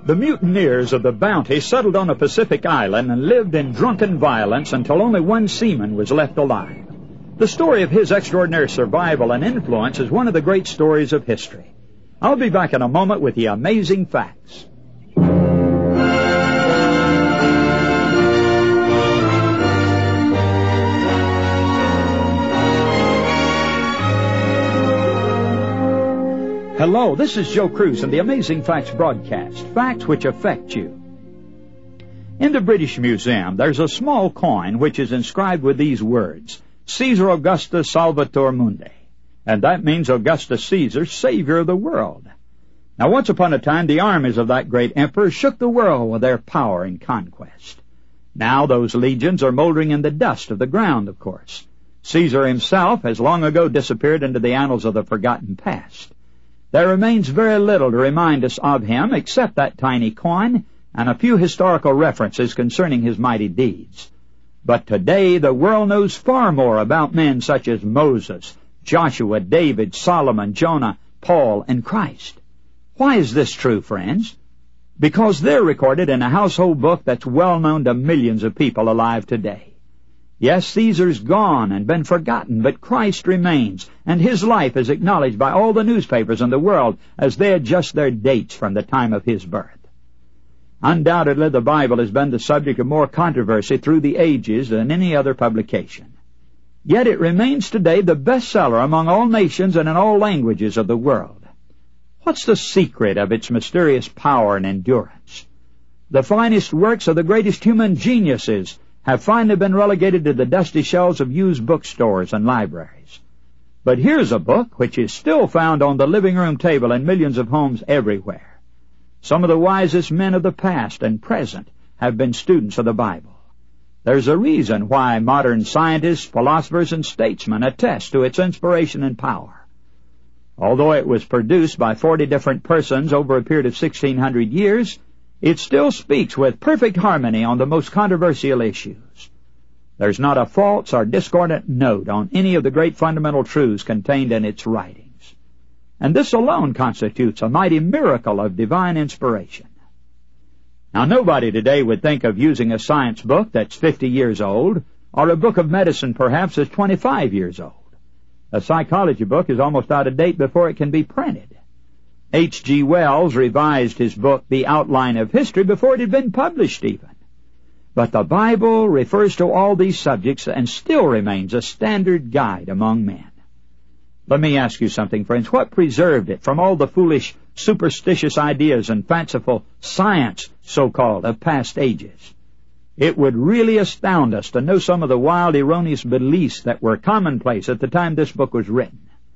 The mutineers of the Bounty settled on a Pacific island and lived in drunken violence until only one seaman was left alive. The story of his extraordinary survival and influence is one of the great stories of history. I'll be back in a moment with the amazing facts. Hello, this is Joe Cruz and the Amazing Facts broadcast, facts which affect you. In the British Museum, there's a small coin which is inscribed with these words, Caesar Augustus Salvator Mundi, and that means Augustus Caesar, savior of the world. Now, once upon a time, the armies of that great emperor shook the world with their power and conquest. Now those legions are moldering in the dust of the ground, of course. Caesar himself has long ago disappeared into the annals of the forgotten past. There remains very little to remind us of him except that tiny coin and a few historical references concerning his mighty deeds. But today the world knows far more about men such as Moses, Joshua, David, Solomon, Jonah, Paul, and Christ. Why is this true, friends? Because they're recorded in a household book that's well known to millions of people alive today. Yes, Caesar's gone and been forgotten, but Christ remains, and his life is acknowledged by all the newspapers in the world as they adjust their dates from the time of his birth. Undoubtedly, the Bible has been the subject of more controversy through the ages than any other publication. Yet it remains today the bestseller among all nations and in all languages of the world. What's the secret of its mysterious power and endurance? The finest works of the greatest human geniuses have finally been relegated to the dusty shelves of used bookstores and libraries. But here's a book which is still found on the living room table in millions of homes everywhere. Some of the wisest men of the past and present have been students of the Bible. There's a reason why modern scientists, philosophers, and statesmen attest to its inspiration and power. Although it was produced by 40 different persons over a period of 1,600 years, it still speaks with perfect harmony on the most controversial issues. There's not a false or discordant note on any of the great fundamental truths contained in its writings. And this alone constitutes a mighty miracle of divine inspiration. Now, nobody today would think of using a science book that's 50 years old, or a book of medicine perhaps that's 25 years old. A psychology book is almost out of date before it can be printed. H.G. Wells revised his book, The Outline of History, before it had been published even. But the Bible refers to all these subjects and still remains a standard guide among men. Let me ask you something, friends. What preserved it from all the foolish, superstitious ideas and fanciful science, so-called, of past ages? It would really astound us to know some of the wild, erroneous beliefs that were commonplace at the time this book was written.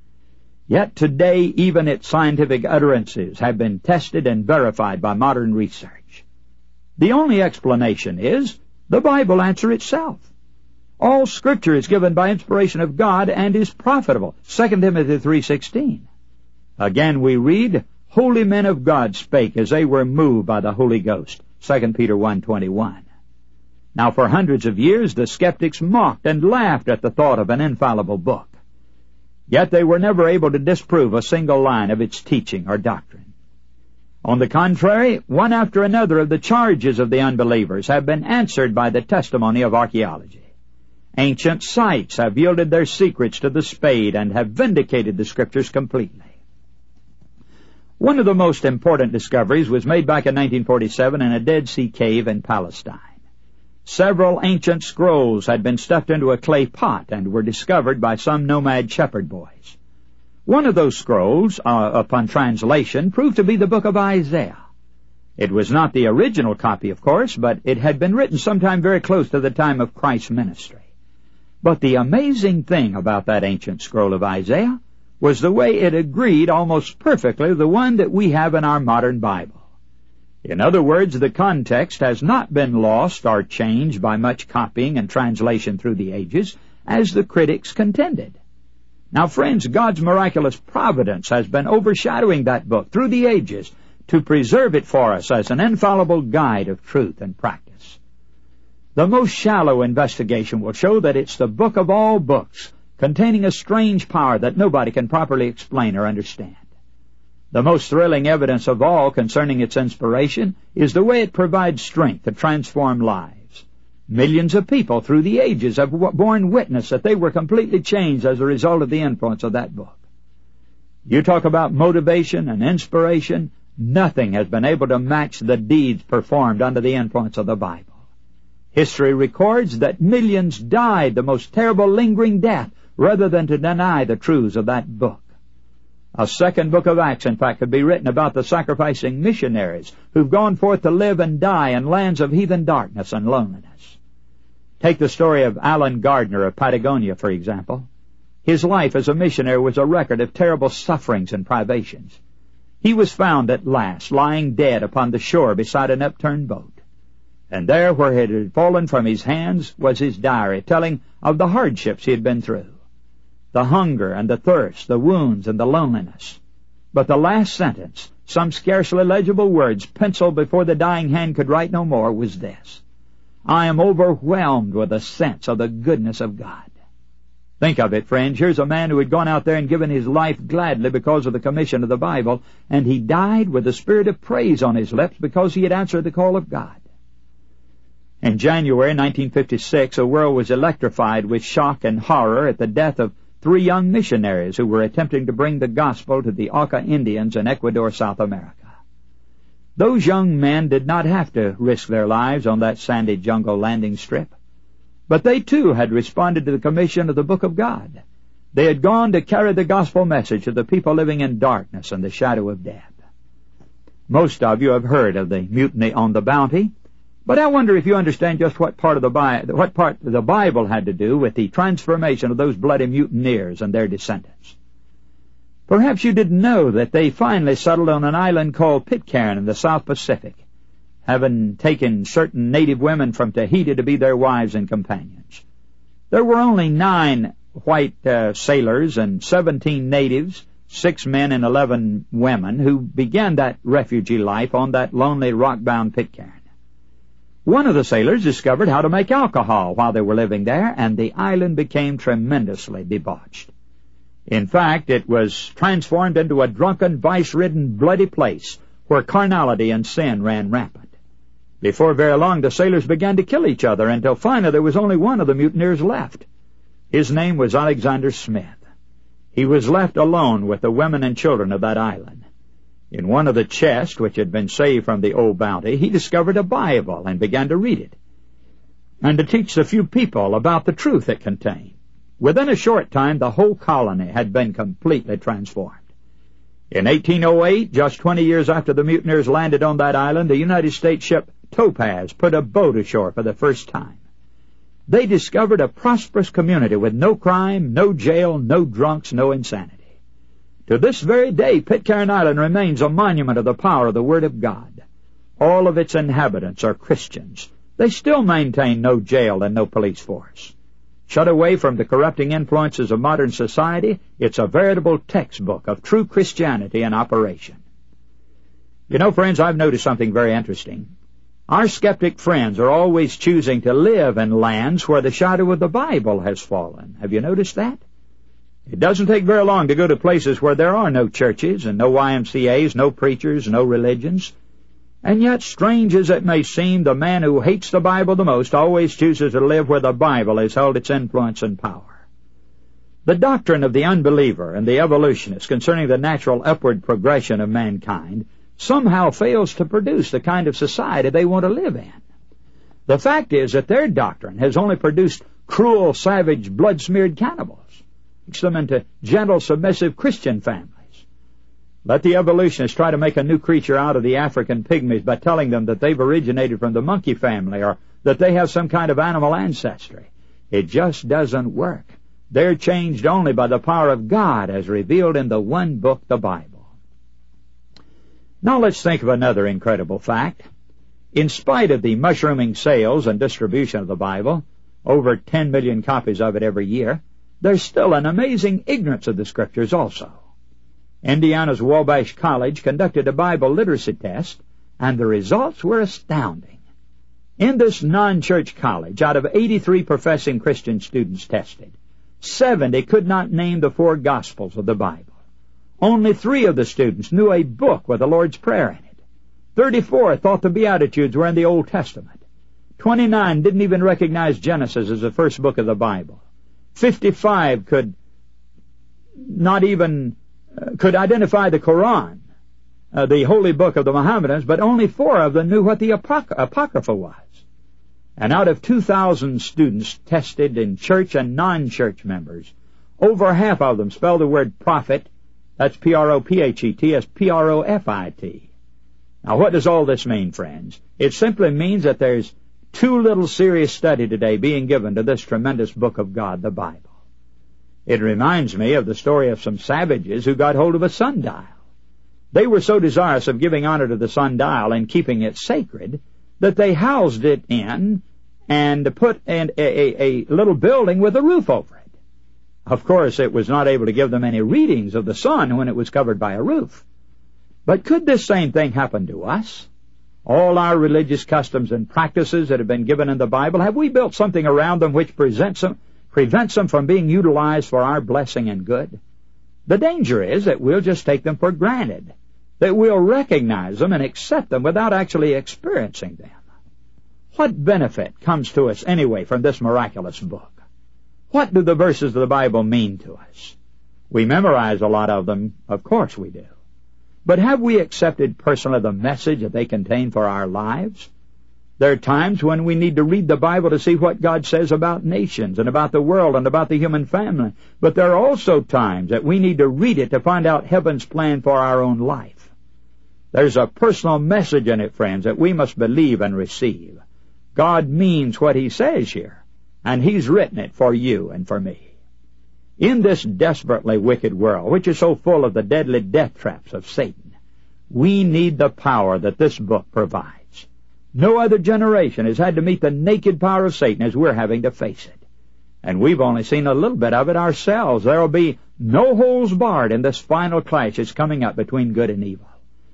Yet today, even its scientific utterances have been tested and verified by modern research. The only explanation is the Bible answer itself. All Scripture is given by inspiration of God and is profitable. 2 Timothy 3:16. Again we read, Holy men of God spake as they were moved by the Holy Ghost. 2 Peter 1:21. Now for hundreds of years the skeptics mocked and laughed at the thought of an infallible book. Yet they were never able to disprove a single line of its teaching or doctrine. On the contrary, one after another of the charges of the unbelievers have been answered by the testimony of archaeology. Ancient sites have yielded their secrets to the spade and have vindicated the Scriptures completely. One of the most important discoveries was made back in 1947 in a Dead Sea cave in Palestine. Several ancient scrolls had been stuffed into a clay pot and were discovered by some nomad shepherd boys. One of those scrolls, upon translation, proved to be the book of Isaiah. It was not the original copy, of course, but it had been written sometime very close to the time of Christ's ministry. But the amazing thing about that ancient scroll of Isaiah was the way it agreed almost perfectly with the one that we have in our modern Bible. In other words, the context has not been lost or changed by much copying and translation through the ages, as the critics contended. Now, friends, God's miraculous providence has been overshadowing that book through the ages to preserve it for us as an infallible guide of truth and practice. The most shallow investigation will show that it's the book of all books, containing a strange power that nobody can properly explain or understand. The most thrilling evidence of all concerning its inspiration is the way it provides strength to transform lives. Millions of people through the ages have borne witness that they were completely changed as a result of the influence of that book. You talk about motivation and inspiration, nothing has been able to match the deeds performed under the influence of the Bible. History records that millions died the most terrible lingering death rather than to deny the truths of that book. A second book of Acts, in fact, could be written about the sacrificing missionaries who've gone forth to live and die in lands of heathen darkness and loneliness. Take the story of Alan Gardner of Patagonia, for example. His life as a missionary was a record of terrible sufferings and privations. He was found at last lying dead upon the shore beside an upturned boat. And there, where it had fallen from his hands, was his diary telling of the hardships he had been through. The hunger and the thirst, the wounds and the loneliness. But the last sentence, some scarcely legible words penciled before the dying hand could write no more, was this: I am overwhelmed with a sense of the goodness of God. Think of it, friends. Here's a man who had gone out there and given his life gladly because of the commission of the Bible, and he died with a spirit of praise on his lips because he had answered the call of God. In January 1956, the world was electrified with shock and horror at the death of 3 young missionaries who were attempting to bring the gospel to the Auca Indians in Ecuador, South America. Those young men did not have to risk their lives on that sandy jungle landing strip, but they too had responded to the commission of the Book of God. They had gone to carry the gospel message to the people living in darkness and the shadow of death. Most of you have heard of the mutiny on the Bounty, but I wonder if you understand just what part the Bible had to do with the transformation of those bloody mutineers and their descendants. Perhaps you didn't know that they finally settled on an island called Pitcairn in the South Pacific, having taken certain native women from Tahiti to be their wives and companions. There were only 9 white sailors and 17 natives, 6 men and 11 women, who began that refugee life on that lonely rock-bound Pitcairn. One of the sailors discovered how to make alcohol while they were living there, and the island became tremendously debauched. In fact, it was transformed into a drunken, vice-ridden, bloody place where carnality and sin ran rampant. Before very long, the sailors began to kill each other until finally there was only one of the mutineers left. His name was Alexander Smith. He was left alone with the women and children of that island. In one of the chests which had been saved from the old Bounty, he discovered a Bible and began to read it, and to teach the few people about the truth it contained. Within a short time, the whole colony had been completely transformed. In 1808, just 20 years after the mutineers landed on that island, the United States ship Topaz put a boat ashore for the first time. They discovered a prosperous community with no crime, no jail, no drunks, no insanity. To this very day, Pitcairn Island remains a monument of the power of the Word of God. All of its inhabitants are Christians. They still maintain no jail and no police force. Shut away from the corrupting influences of modern society, it's a veritable textbook of true Christianity in operation. You know, friends, I've noticed something very interesting. Our skeptic friends are always choosing to live in lands where the shadow of the Bible has fallen. Have you noticed that? It doesn't take very long to go to places where there are no churches and no YMCAs, no preachers, no religions. And yet, strange as it may seem, the man who hates the Bible the most always chooses to live where the Bible has held its influence and power. The doctrine of the unbeliever and the evolutionist concerning the natural upward progression of mankind somehow fails to produce the kind of society they want to live in. The fact is that their doctrine has only produced cruel, savage, blood-smeared cannibals. Makes them into gentle, submissive Christian families. Let the evolutionists try to make a new creature out of the African pygmies by telling them that they've originated from the monkey family or that they have some kind of animal ancestry. It just doesn't work. They're changed only by the power of God as revealed in the one book, the Bible. Now let's think of another incredible fact. In spite of the mushrooming sales and distribution of the Bible, over 10 million copies of it every year, there's still an amazing ignorance of the Scriptures also. Indiana's Wabash College conducted a Bible literacy test, and the results were astounding. In this non-church college, out of 83 professing Christian students tested, 70 could not name the 4 Gospels of the Bible. Only 3 of the students knew a book with the Lord's Prayer in it. 34 thought the Beatitudes were in the Old Testament. 29 didn't even recognize Genesis as the first book of the Bible. 55 could identify the Quran, the holy book of the Mohammedans, but only 4 of them knew what the Apocrypha was. And out of 2,000 students tested in church and non-church members, over half of them spelled the word prophet, that's P-R-O-P-H-E-T, as P-R-O-F-I-T. Now, what does all this mean, friends? It simply means that there's too little serious study today being given to this tremendous book of God, the Bible. It reminds me of the story of some savages who got hold of a sundial. They were so desirous of giving honor to the sundial and keeping it sacred that they housed it in and put in a little building with a roof over it. Of course, it was not able to give them any readings of the sun when it was covered by a roof. But could this same thing happen to us? All our religious customs and practices that have been given in the Bible, have we built something around them which prevents them from being utilized for our blessing and good? The danger is that we'll just take them for granted, that we'll recognize them and accept them without actually experiencing them. What benefit comes to us anyway from this miraculous book? What do the verses of the Bible mean to us? We memorize a lot of them, of course we do. But have we accepted personally the message that they contain for our lives? There are times when we need to read the Bible to see what God says about nations and about the world and about the human family. But there are also times that we need to read it to find out heaven's plan for our own life. There's a personal message in it, friends, that we must believe and receive. God means what He says here, and He's written it for you and for me. In this desperately wicked world, which is so full of the deadly death traps of Satan, we need the power that this book provides. No other generation has had to meet the naked power of Satan as we're having to face it. And we've only seen a little bit of it ourselves. There will be no holes barred in this final clash that's coming up between good and evil.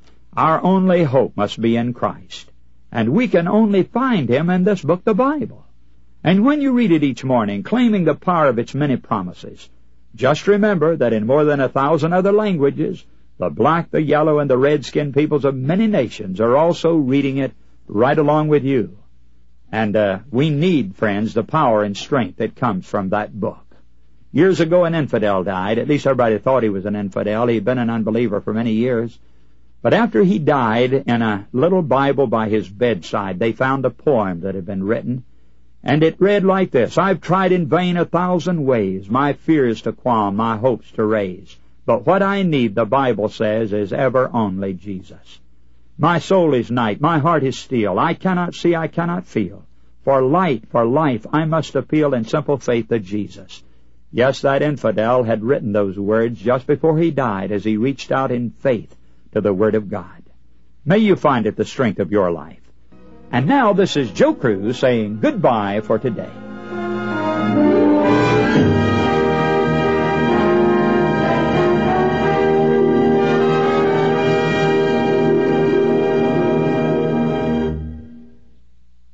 Our only hope must be in Christ. And we can only find Him in this book, the Bible. And when you read it each morning, claiming the power of its many promises, just remember that in more than 1,000 other languages, the black, the yellow, and the red-skinned peoples of many nations are also reading it right along with you. And we need, friends, the power and strength that comes from that book. Years ago, an infidel died. At least everybody thought he was an infidel. He'd been an unbeliever for many years. But after he died, in a little Bible by his bedside, they found a poem that had been written. And it read like this: I've tried in vain 1,000 ways, my fears to qualm, my hopes to raise. But what I need, the Bible says, is ever only Jesus. My soul is night, my heart is steel. I cannot see, I cannot feel. For light, for life, I must appeal in simple faith to Jesus. Yes, that infidel had written those words just before he died as he reached out in faith to the Word of God. May you find it the strength of your life. And now this is Joe Cruz saying goodbye for today.